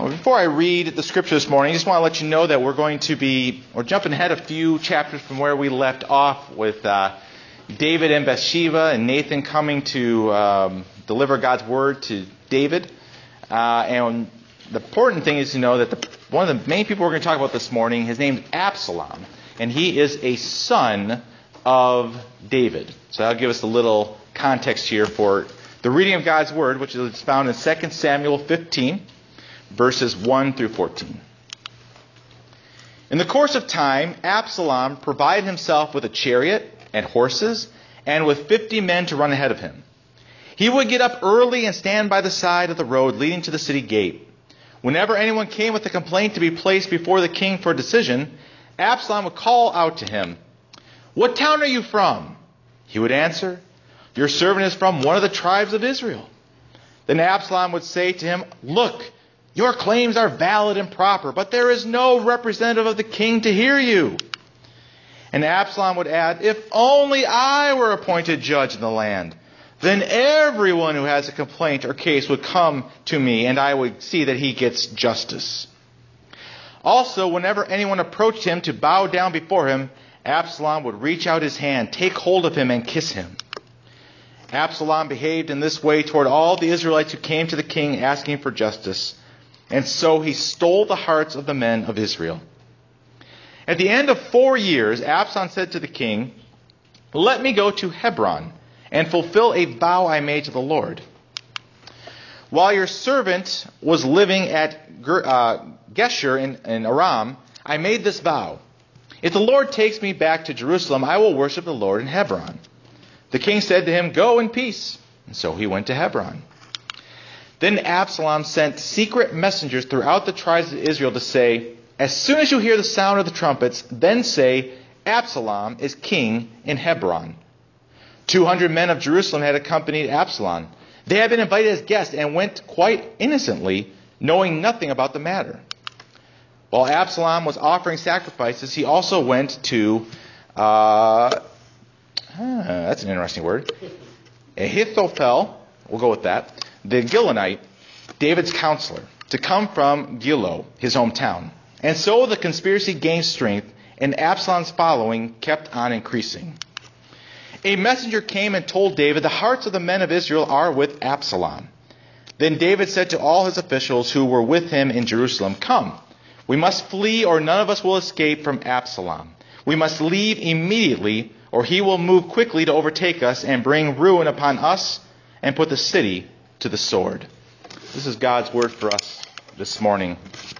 Well, before I read the scripture this morning, I just want to let you know that we're jumping ahead a few chapters from where we left off with David and Bathsheba and Nathan coming to deliver God's word to David. And the important thing is to know that one of the main people we're going to talk about this morning, his name's Absalom, and he is a son of David. So that'll give us a little context here for the reading of God's word, which is found in 2 Samuel 15. Verses 1 through 14. In the course of time, Absalom provided himself with a chariot and horses, and with 50 men to run ahead of him. He would get up early and stand by the side of the road leading to the city gate. Whenever anyone came with a complaint to be placed before the king for a decision, Absalom would call out to him, "What town are you from?" He would answer, "Your servant is from one of the tribes of Israel." Then Absalom would say to him, "Look, your claims are valid and proper, but there is no representative of the king to hear you." And Absalom would add, "If only I were appointed judge in the land, then everyone who has a complaint or case would come to me, and I would see that he gets justice." Also, whenever anyone approached him to bow down before him, Absalom would reach out his hand, take hold of him, and kiss him. Absalom behaved in this way toward all the Israelites who came to the king asking for justice. And so he stole the hearts of the men of Israel. At the end of 4 years, Absalom said to the king, "Let me go to Hebron and fulfill a vow I made to the Lord. While your servant was living at Geshur in Aram, I made this vow. If the Lord takes me back to Jerusalem, I will worship the Lord in Hebron." The king said to him, "Go in peace." And so he went to Hebron. Then Absalom sent secret messengers throughout the tribes of Israel to say, "As soon as you hear the sound of the trumpets, then say, 'Absalom is king in Hebron.'" 200 men of Jerusalem had accompanied Absalom. They had been invited as guests and went quite innocently, knowing nothing about the matter. While Absalom was offering sacrifices, he also went to, that's an interesting word, Ahithophel, we'll go with that, the Gilonite, David's counselor, to come from Gilo, his hometown. And so the conspiracy gained strength, and Absalom's following kept on increasing. A messenger came and told David, "The hearts of the men of Israel are with Absalom." Then David said to all his officials who were with him in Jerusalem, "Come, we must flee, or none of us will escape from Absalom. We must leave immediately, or he will move quickly to overtake us and bring ruin upon us and put the city to the sword." This is God's word for us this morning.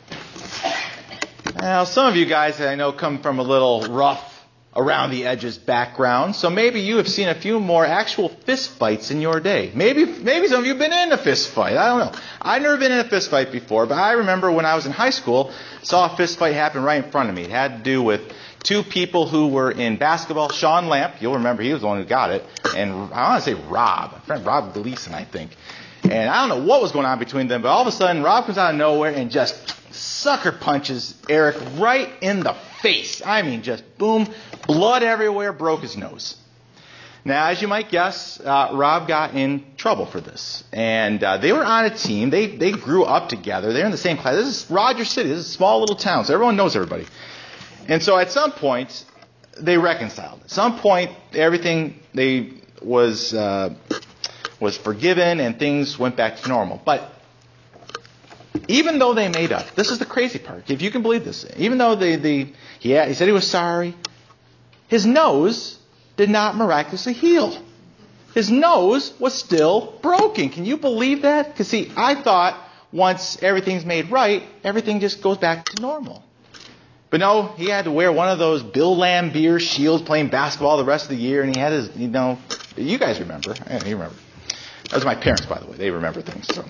Now, some of you guys I know come from a little rough around the edges background, so maybe you have seen a few more actual fist fights in your day. Maybe some of you have been in a fist fight. I don't know. I've never been in a fist fight before, but I remember when I was in high school, saw a fist fight happen right in front of me. It had to do with two people who were in basketball. Sean Lamp, you'll remember he was the one who got it, and I want to say Rob, my friend Rob Gleason, I think. And I don't know what was going on between them, but all of a sudden Rob comes out of nowhere and just sucker punches Eric right in the face. I mean, just boom, blood everywhere, broke his nose. Now, as you might guess, Rob got in trouble for this. And they were on a team. They grew up together. They're in the same class. This is Rogers City. This is a small little town, so everyone knows everybody. And so at some point, they reconciled. At some point, everything was forgiven and things went back to normal. But even though they made up, this is the crazy part, if you can believe this, even though he said he was sorry, his nose did not miraculously heal. His nose was still broken. Can you believe that? Because see, I thought once everything's made right, everything just goes back to normal. But no, he had to wear one of those Bill Laimbeer shields playing basketball the rest of the year, and he had his, you guys remember. You remember. That was my parents, by the way. They remember things. So.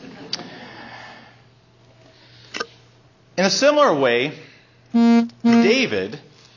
In a similar way, David,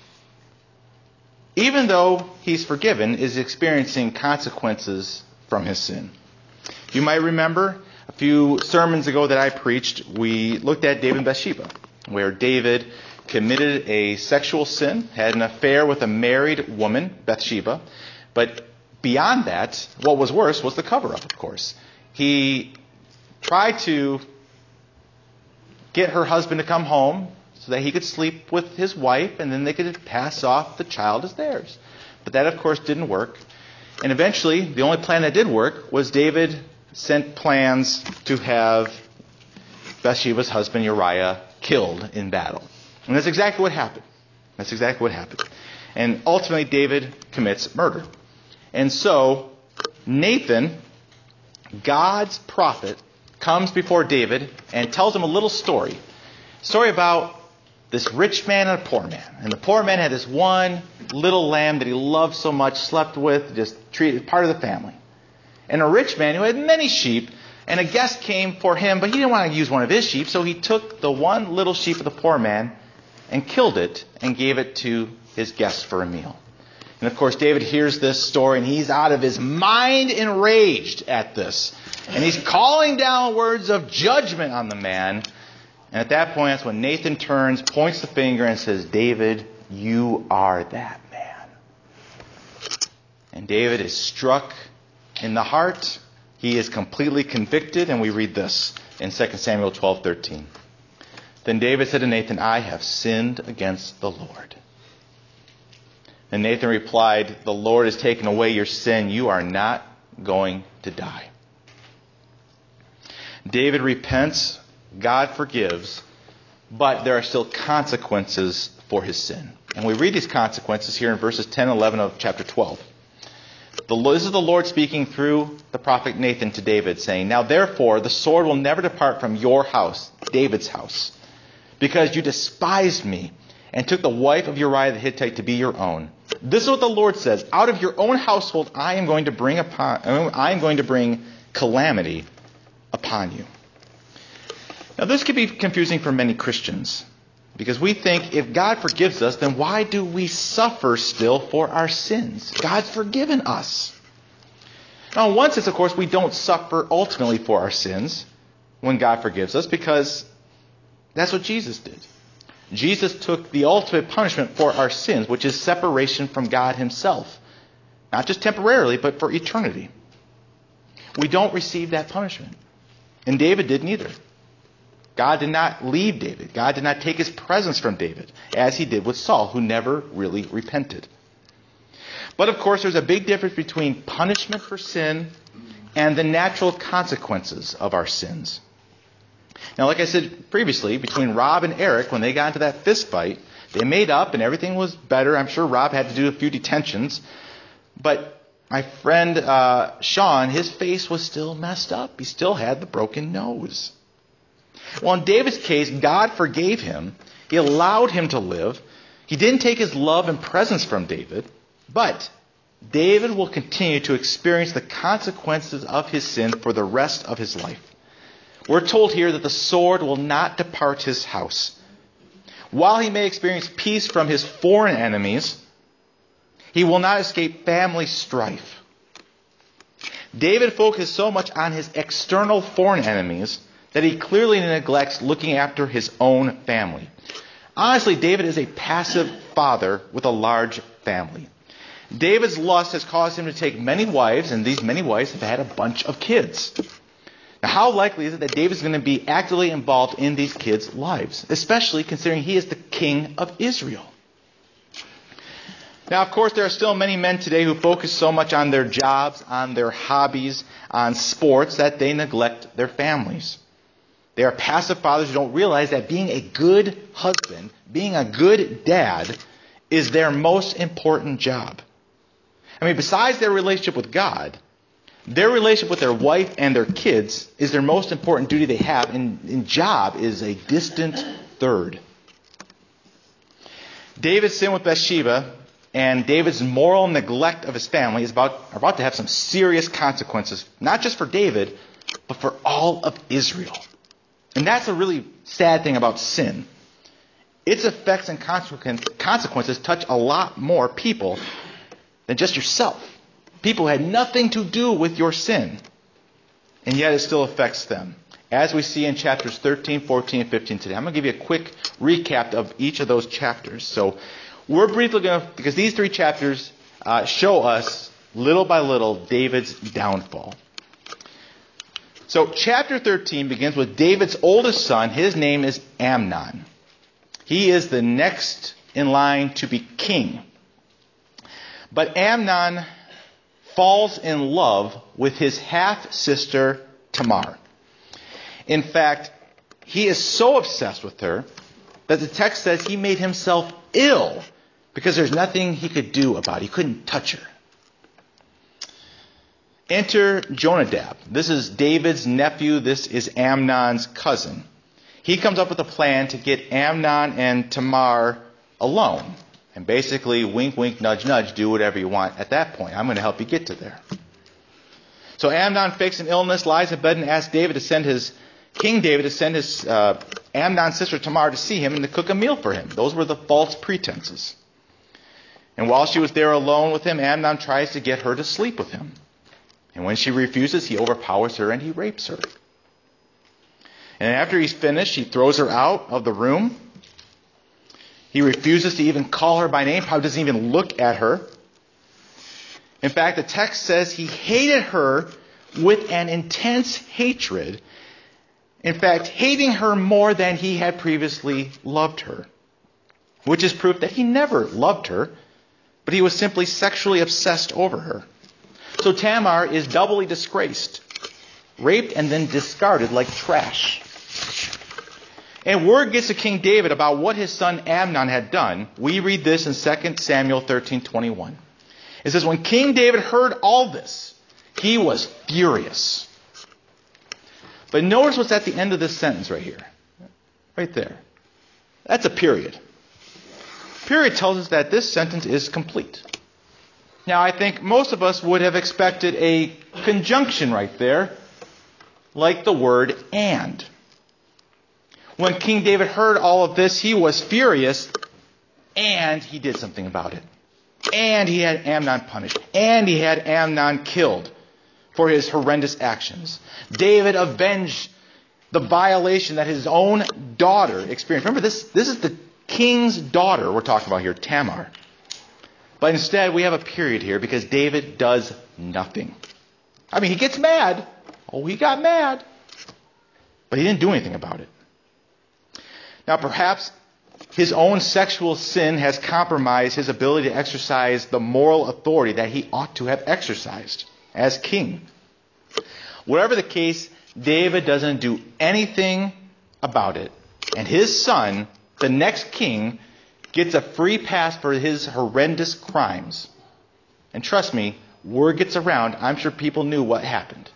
even though he's forgiven, is experiencing consequences from his sin. You might remember a few sermons ago that I preached, we looked at David and Bathsheba, where David committed a sexual sin, had an affair with a married woman, Bathsheba. But beyond that, what was worse was the cover-up, of course. He tried to get her husband to come home so that he could sleep with his wife, and then they could pass off the child as theirs. But that, of course, didn't work. And eventually, the only plan that did work was David sent plans to have Bathsheba's husband Uriah killed in battle. And that's exactly what happened. That's exactly what happened. And ultimately, David commits murder. And so, Nathan, God's prophet, comes before David and tells him a little story. A story about this rich man and a poor man. And the poor man had this one little lamb that he loved so much, slept with, just treated part of the family. And a rich man who had many sheep, and a guest came for him, but he didn't want to use one of his sheep, so he took the one little sheep of the poor man and killed it and gave it to his guest for a meal. And of course, David hears this story, and he's out of his mind enraged at this. And he's calling down words of judgment on the man. And at that point, that's when Nathan turns, points the finger, and says, "David, you are that man." And David is struck in the heart. He is completely convicted, and we read this in 2 Samuel 12:13. Then David said to Nathan, "I have sinned against the Lord." And Nathan replied, "The Lord has taken away your sin. You are not going to die." David repents, God forgives, but there are still consequences for his sin. And we read these consequences here in verses 10 and 11 of chapter 12. This is the Lord speaking through the prophet Nathan to David, saying, "Now therefore the sword will never depart from your house," David's house, "because you despised me and took the wife of Uriah the Hittite to be your own. This is what the Lord says: out of your own household I am going to bring calamity upon you." Now this could be confusing for many Christians, because we think if God forgives us, then why do we suffer still for our sins? God's forgiven us. Now in one sense, of course, we don't suffer ultimately for our sins when God forgives us, because that's what Jesus did. Jesus took the ultimate punishment for our sins, which is separation from God himself. Not just temporarily, but for eternity. We don't receive that punishment. And David didn't either. God did not leave David. God did not take his presence from David, as he did with Saul, who never really repented. But of course, there's a big difference between punishment for sin and the natural consequences of our sins. Now, like I said previously, between Rob and Eric, when they got into that fist fight, they made up and everything was better. I'm sure Rob had to do a few detentions. But my friend Sean, his face was still messed up. He still had the broken nose. Well, in David's case, God forgave him. He allowed him to live. He didn't take his love and presence from David. But David will continue to experience the consequences of his sin for the rest of his life. We're told here that the sword will not depart his house. While he may experience peace from his foreign enemies, he will not escape family strife. David focuses so much on his external foreign enemies that he clearly neglects looking after his own family. Honestly, David is a passive father with a large family. David's lust has caused him to take many wives, and these many wives have had a bunch of kids. Now, how likely is it that David's going to be actively involved in these kids' lives, especially considering he is the king of Israel? Now, of course, there are still many men today who focus so much on their jobs, on their hobbies, on sports, that they neglect their families. They are passive fathers who don't realize that being a good husband, being a good dad, is their most important job. I mean, besides their relationship with God, their relationship with their wife and their kids is their most important duty they have, and job is a distant third. David's sin with Bathsheba and David's moral neglect of his family are about to have some serious consequences, not just for David, but for all of Israel. And that's a really sad thing about sin. Its effects and consequences touch a lot more people than just yourself. People had nothing to do with your sin, and yet it still affects them. As we see in chapters 13, 14, and 15 today. I'm going to give you a quick recap of each of those chapters. So we're briefly going to, because these three chapters show us, little by little, David's downfall. So chapter 13 begins with David's oldest son. His name is Amnon. He is the next in line to be king. But Amnon falls in love with his half-sister Tamar. In fact, he is so obsessed with her that the text says he made himself ill because there's nothing he could do about it. He couldn't touch her. Enter Jonadab. This is David's nephew. This is Amnon's cousin. He comes up with a plan to get Amnon and Tamar alone. And basically, wink, wink, nudge, nudge, do whatever you want at that point. I'm going to help you get to there. So Amnon fakes an illness, lies in bed, and asks King David to send his Amnon's sister Tamar to see him and to cook a meal for him. Those were the false pretenses. And while she was there alone with him, Amnon tries to get her to sleep with him. And when she refuses, he overpowers her and he rapes her. And after he's finished, he throws her out of the room. He refuses to even call her by name, probably doesn't even look at her. In fact, the text says he hated her with an intense hatred. In fact, hating her more than he had previously loved her. Which is proof that he never loved her, but he was simply sexually obsessed over her. So Tamar is doubly disgraced, raped, and then discarded like trash. And word gets to King David about what his son Amnon had done. We read this in 2 Samuel 13:21. It says, when King David heard all this, he was furious. But notice what's at the end of this sentence right here. Right there. That's a period. Period tells us that this sentence is complete. Now, I think most of us would have expected a conjunction right there, like the word and. When King David heard all of this, he was furious, and he did something about it. And he had Amnon punished, and he had Amnon killed for his horrendous actions. David avenged the violation that his own daughter experienced. Remember, this is the king's daughter we're talking about here, Tamar. But instead, we have a period here because David does nothing. I mean, he gets mad. Oh, he got mad. But he didn't do anything about it. Now, perhaps his own sexual sin has compromised his ability to exercise the moral authority that he ought to have exercised as king. Whatever the case, David doesn't do anything about it. And his son, the next king, gets a free pass for his horrendous crimes. And trust me, word gets around. I'm sure people knew what happened.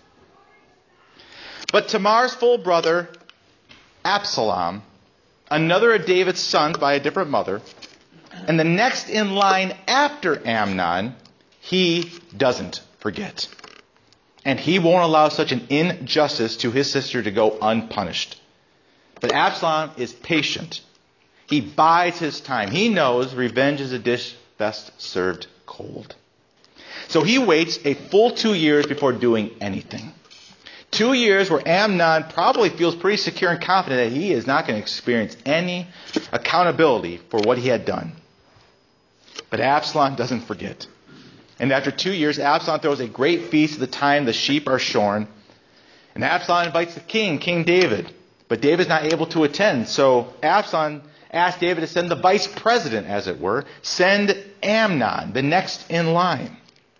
But Tamar's full brother, Absalom, another of David's sons by a different mother, and the next in line after Amnon, he doesn't forget. And he won't allow such an injustice to his sister to go unpunished. But Absalom is patient. He bides his time. He knows revenge is a dish best served cold. So he waits a full 2 years before doing anything. 2 years where Amnon probably feels pretty secure and confident that he is not going to experience any accountability for what he had done. But Absalom doesn't forget. And after 2 years, Absalom throws a great feast at the time the sheep are shorn. And Absalom invites the king, King David. But David's not able to attend. So Absalom asked David to send the vice president, as it were, send Amnon, the next in line,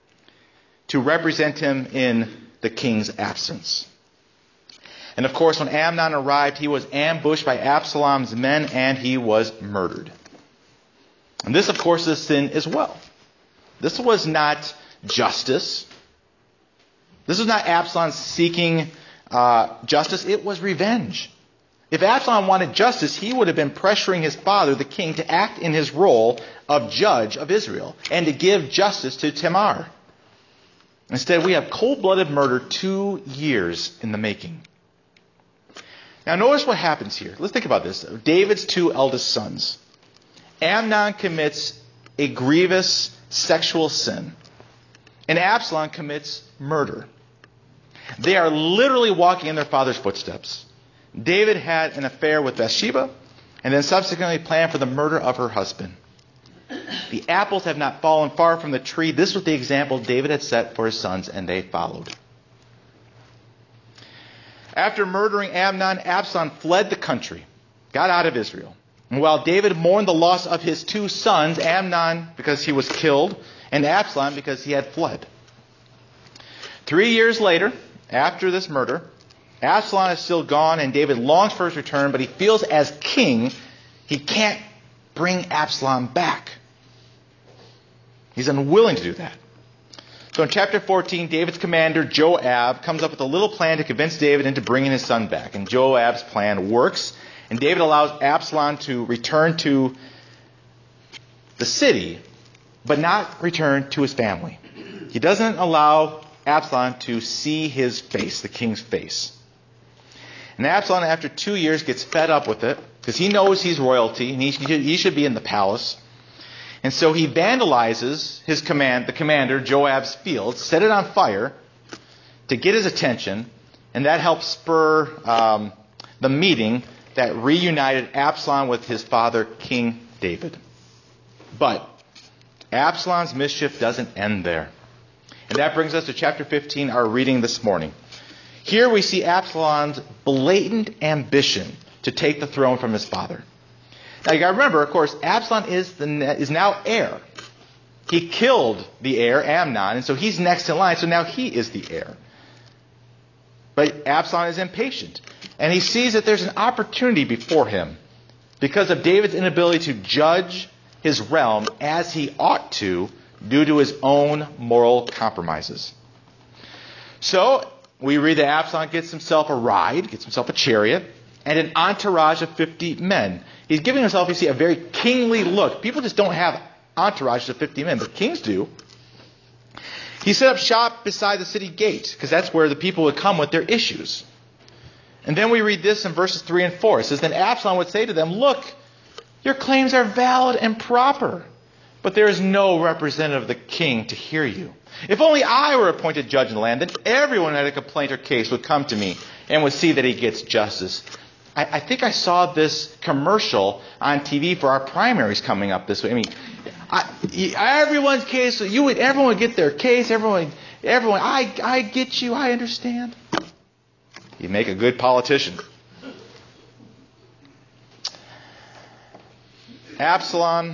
to represent him in the king's absence. And of course, when Amnon arrived, he was ambushed by Absalom's men and he was murdered. And this, of course, is sin as well. This was not justice. This was not Absalom seeking justice. It was revenge. If Absalom wanted justice, he would have been pressuring his father, the king, to act in his role of judge of Israel and to give justice to Tamar. Instead, we have cold-blooded murder 2 years in the making. Now, notice what happens here. Let's think about this. David's 2 eldest sons. Amnon commits a grievous sexual sin, and Absalom commits murder. They are literally walking in their father's footsteps. David had an affair with Bathsheba, and then subsequently planned for the murder of her husband. The apples have not fallen far from the tree. This was the example David had set for his sons, and they followed. After murdering Amnon, Absalom fled the country, got out of Israel. And while David mourned the loss of his two sons, Amnon because he was killed, and Absalom because he had fled. 3 years later, after this murder, Absalom is still gone, and David longs for his return, but he feels as king, he can't bring Absalom back. He's unwilling to do that. So in chapter 14, David's commander, Joab, comes up with a little plan to convince David into bringing his son back. And Joab's plan works, and David allows Absalom to return to the city, but not return to his family. He doesn't allow Absalom to see his face, the king's face. And Absalom, after 2 years, gets fed up with it, because he knows he's royalty, and he should be in the palace. And so he vandalizes the commander, Joab's field, set it on fire to get his attention, and that helps spur the meeting that reunited Absalom with his father, King David. But Absalom's mischief doesn't end there. And that brings us to chapter 15, our reading this morning. Here we see Absalom's blatant ambition to take the throne from his father. Now you got to remember, of course, Absalom is now heir. He killed the heir, Amnon, and so he's next in line, so now he is the heir. But Absalom is impatient, and he sees that there's an opportunity before him because of David's inability to judge his realm as he ought to due to his own moral compromises. So we read that Absalom gets himself a ride, gets himself a chariot, and an entourage of 50 men. He's giving himself, you see, a very kingly look. People just don't have entourages of 50 men, but kings do. He set up shop beside the city gate, because that's where the people would come with their issues. And then we read this in verses 3 and 4. It says, Then Absalom would say to them, Look, your claims are valid and proper, but there is no representative of the king to hear you. If only I were appointed judge in the land, then everyone who had a complaint or case would come to me and would see that he gets justice. I think I saw this commercial on TV for our primaries coming up this week. I mean, everyone's case, everyone would get their case. Everyone, I get you, I understand. You make a good politician. Absalom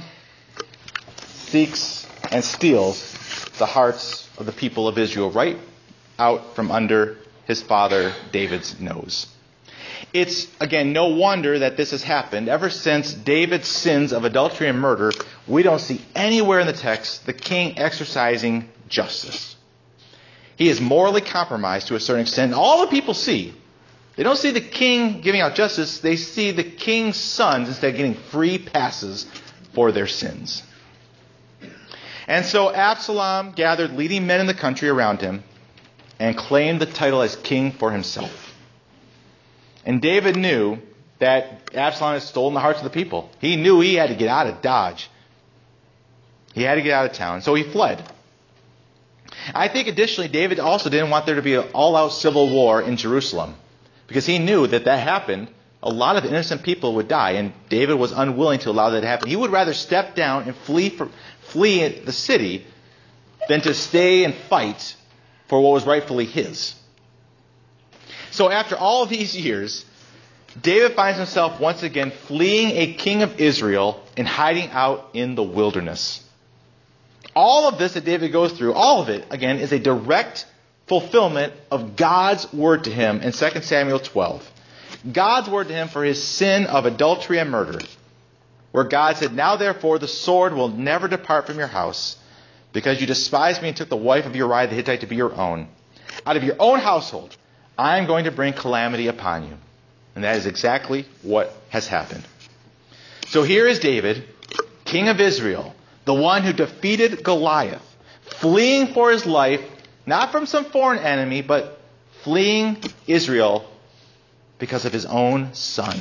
seeks and steals the hearts of the people of Israel right out from under his father David's nose. It's, again, no wonder that this has happened. Ever since David's sins of adultery and murder, we don't see anywhere in the text the king exercising justice. He is morally compromised to a certain extent. And all the people see, they don't see the king giving out justice. They see the king's sons instead getting free passes for their sins. And so Absalom gathered leading men in the country around him and claimed the title as king for himself. And David knew that Absalom had stolen the hearts of the people. He knew he had to get out of Dodge. He had to get out of town. So he fled. I think additionally, David also didn't want there to be an all-out civil war in Jerusalem. Because he knew that happened, a lot of innocent people would die. And David was unwilling to allow that to happen. He would rather step down and flee the city than to stay and fight for what was rightfully his. So after all of these years, David finds himself once again fleeing a king of Israel and hiding out in the wilderness. All of this that David goes through, all of it, again, is a direct fulfillment of God's word to him in 2 Samuel 12. God's word to him for his sin of adultery and murder, where God said, Now therefore the sword will never depart from your house, because you despised me and took the wife of Uriah the Hittite to be your own. Out of your own household I am going to bring calamity upon you. And that is exactly what has happened. So here is David, king of Israel, the one who defeated Goliath, fleeing for his life, not from some foreign enemy, but fleeing Israel because of his own son.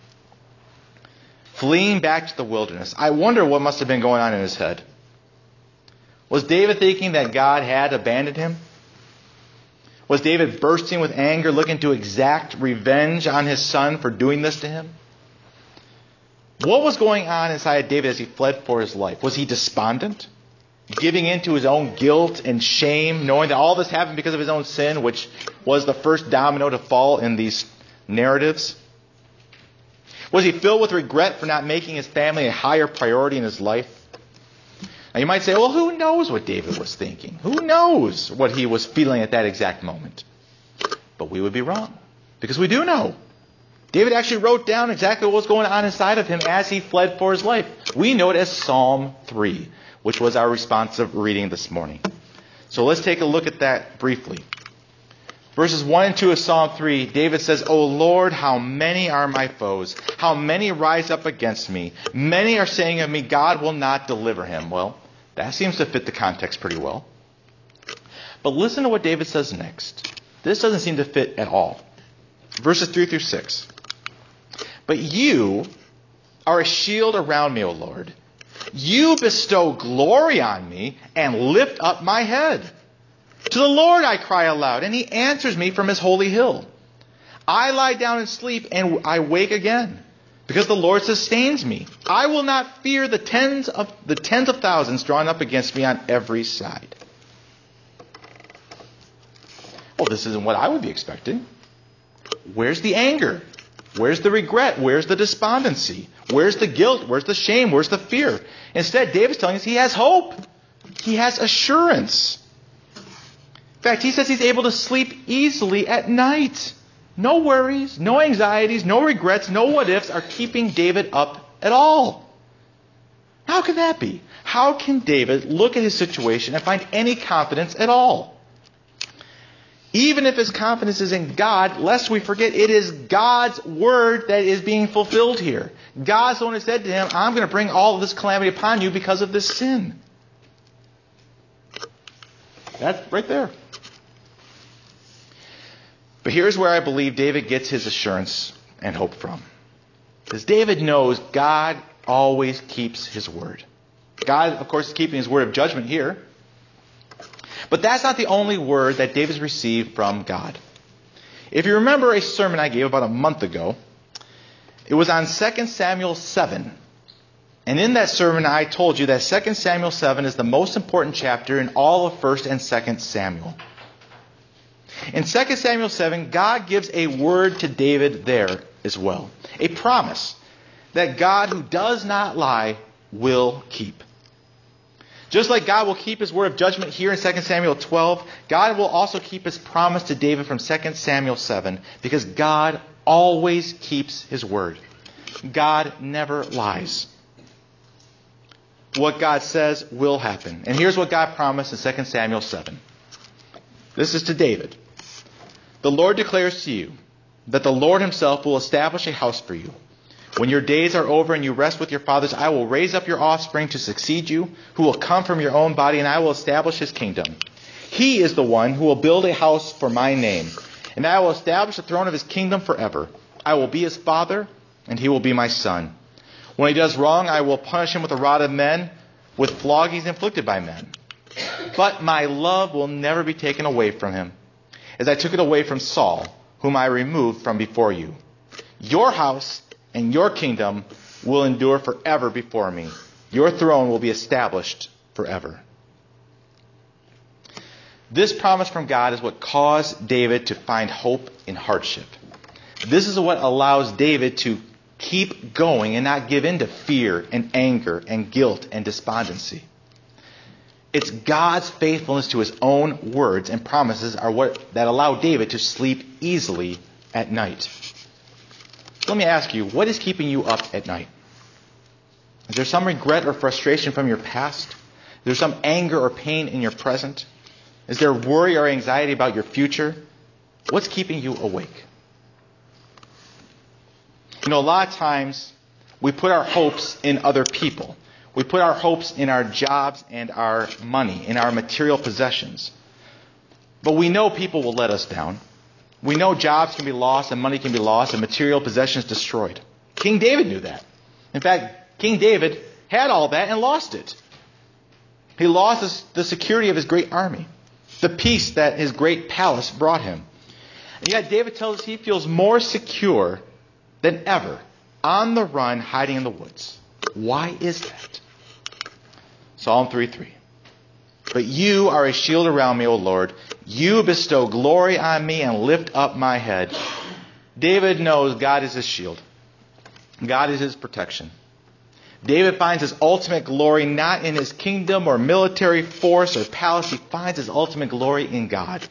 Fleeing back to the wilderness. I wonder what must have been going on in his head. Was David thinking that God had abandoned him? Was David bursting with anger, looking to exact revenge on his son for doing this to him? What was going on inside David as he fled for his life? Was he despondent? giving in to his own guilt and shame, knowing that all this happened because of his own sin, which was the first domino to fall in these narratives? Was he filled with regret for not making his family a higher priority in his life? Now you might say, well, who knows what David was thinking? Who knows what he was feeling at that exact moment? But we would be wrong, because we do know. David actually wrote down exactly what was going on inside of him as he fled for his life. We know it as Psalm 3, which was our responsive reading this morning. So let's take a look at that briefly. Verses 1 and 2 of Psalm 3, David says, O Lord, how many are my foes? How many rise up against me? Many are saying of me, God will not deliver him. Well, that seems to fit the context pretty well. But listen to what David says next. This doesn't seem to fit at all. Verses 3 through 6. But you are a shield around me, O Lord. You bestow glory on me and lift up my head. To the Lord I cry aloud, and he answers me from his holy hill. I lie down and sleep, and I wake again, because the Lord sustains me. I will not fear the tens of thousands drawn up against me on every side. Well, this isn't what I would be expecting. Where's the anger? Where's the regret? Where's the despondency? Where's the guilt? Where's the shame? Where's the fear? Instead, David's telling us he has hope. He has assurance. In fact, he says he's able to sleep easily at night. No worries, no anxieties, no regrets, no what-ifs are keeping David up at all. How can that be? How can David look at his situation and find any confidence at all? Even if his confidence is in God, lest we forget, it is God's word that is being fulfilled here. God's the one who said to him, I'm going to bring all of this calamity upon you because of this sin. That's right there. But here's where I believe David gets his assurance and hope from. Because David knows God always keeps his word. God, of course, is keeping his word of judgment here. But that's not the only word that David's received from God. If you remember a sermon I gave about a month ago, it was on 2 Samuel 7. And in that sermon I told you that 2 Samuel 7 is the most important chapter in all of 1 and 2 Samuel. In 2 Samuel 7, God gives a word to David there as well. A promise that God, who does not lie, will keep. Just like God will keep his word of judgment here in 2 Samuel 12, God will also keep his promise to David from 2 Samuel 7, because God always keeps his word. God never lies. What God says will happen. And here's what God promised in 2 Samuel 7. This is to David. The Lord declares to you that the Lord himself will establish a house for you. When your days are over and you rest with your fathers, I will raise up your offspring to succeed you, who will come from your own body, and I will establish his kingdom. He is the one who will build a house for my name, and I will establish the throne of his kingdom forever. I will be his father, and he will be my son. When he does wrong, I will punish him with the rod of men, with floggings inflicted by men. But my love will never be taken away from him, as I took it away from Saul, whom I removed from before you. Your house and your kingdom will endure forever before me. Your throne will be established forever. This promise from God is what caused David to find hope in hardship. This is what allows David to keep going and not give in to fear and anger and guilt and despondency. It's God's faithfulness to his own words and promises are what that allow David to sleep easily at night. Let me ask you, what is keeping you up at night? Is there some regret or frustration from your past? Is there some anger or pain in your present? Is there worry or anxiety about your future? What's keeping you awake? You know, a lot of times we put our hopes in other people. We put our hopes in our jobs and our money, in our material possessions. But we know people will let us down. We know jobs can be lost and money can be lost and material possessions destroyed. King David knew that. In fact, King David had all that and lost it. He lost the security of his great army, the peace that his great palace brought him. And yet David tells us he feels more secure than ever, on the run, hiding in the woods. Why is that? Psalm 3:3. But you are a shield around me, O Lord. You bestow glory on me and lift up my head. David knows God is his shield. God is his protection. David finds his ultimate glory not in his kingdom or military force or palace. He finds his ultimate glory in God.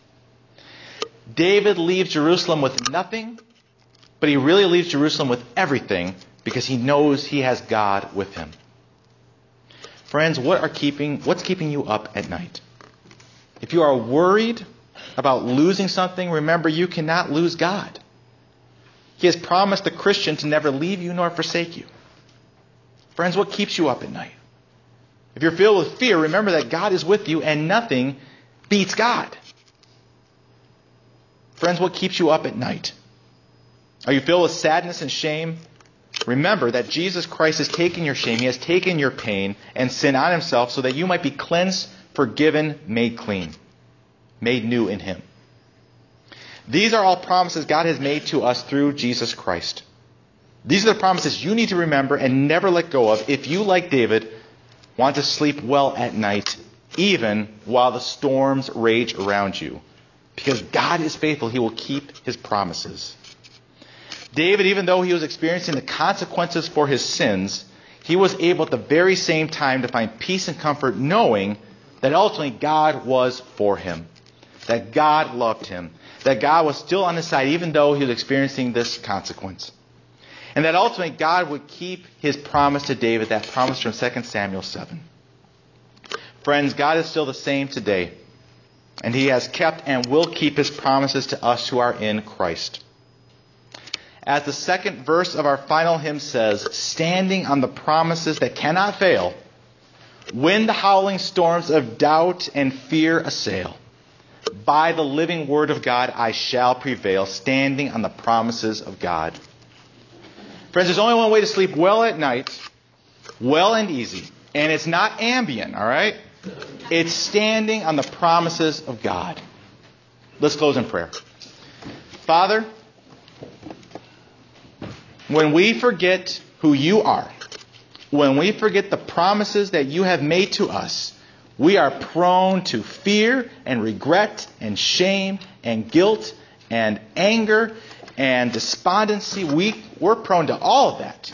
David leaves Jerusalem with nothing, but he really leaves Jerusalem with everything because he knows he has God with him. Friends, what's keeping you up at night? If you are worried about losing something, remember you cannot lose God. He has promised the Christian to never leave you nor forsake you. Friends, what keeps you up at night? If you're filled with fear, remember that God is with you and nothing beats God. Friends, what keeps you up at night? Are you filled with sadness and shame? Remember that Jesus Christ has taken your shame. He has taken your pain and sin on himself so that you might be cleansed, forgiven, made clean, made new in him. These are all promises God has made to us through Jesus Christ. These are the promises you need to remember and never let go of if you, like David, want to sleep well at night, even while the storms rage around you. Because God is faithful, he will keep his promises. David, even though he was experiencing the consequences for his sins, he was able at the very same time to find peace and comfort knowing that ultimately God was for him, that God loved him, that God was still on his side even though he was experiencing this consequence. And that ultimately God would keep his promise to David, that promise from 2 Samuel 7. Friends, God is still the same today, and he has kept and will keep his promises to us who are in Christ. As the second verse of our final hymn says, standing on the promises that cannot fail, when the howling storms of doubt and fear assail, by the living word of God I shall prevail, standing on the promises of God. Friends, there's only one way to sleep well at night, well and easy, and it's not Ambien, all right? It's standing on the promises of God. Let's close in prayer. Father, when we forget who you are, when we forget the promises that you have made to us, we are prone to fear and regret and shame and guilt and anger and despondency. We're prone to all of that.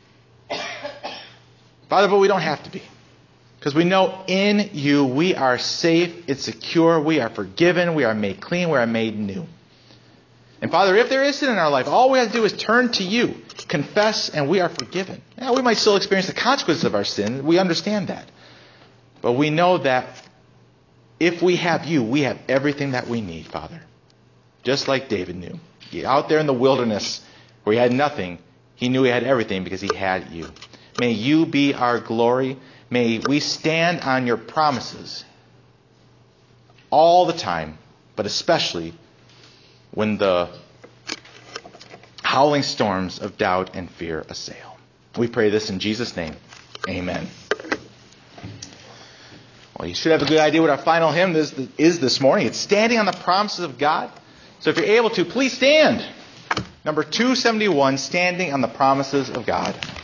Father, but we don't have to be. Because we know in you we are safe, it's secure, we are forgiven, we are made clean, we are made new. And Father, if there is sin in our life, all we have to do is turn to you, confess, and we are forgiven. Now, we might still experience the consequences of our sin. We understand that. But we know that if we have you, we have everything that we need, Father. Just like David knew. Out there in the wilderness where he had nothing, he knew he had everything because he had you. May you be our glory. May we stand on your promises all the time, but especially when the howling storms of doubt and fear assail. We pray this in Jesus' name. Amen. Well, you should have a good idea what our final hymn is this morning. It's Standing on the Promises of God. So if you're able to, please stand. Number 271, Standing on the Promises of God.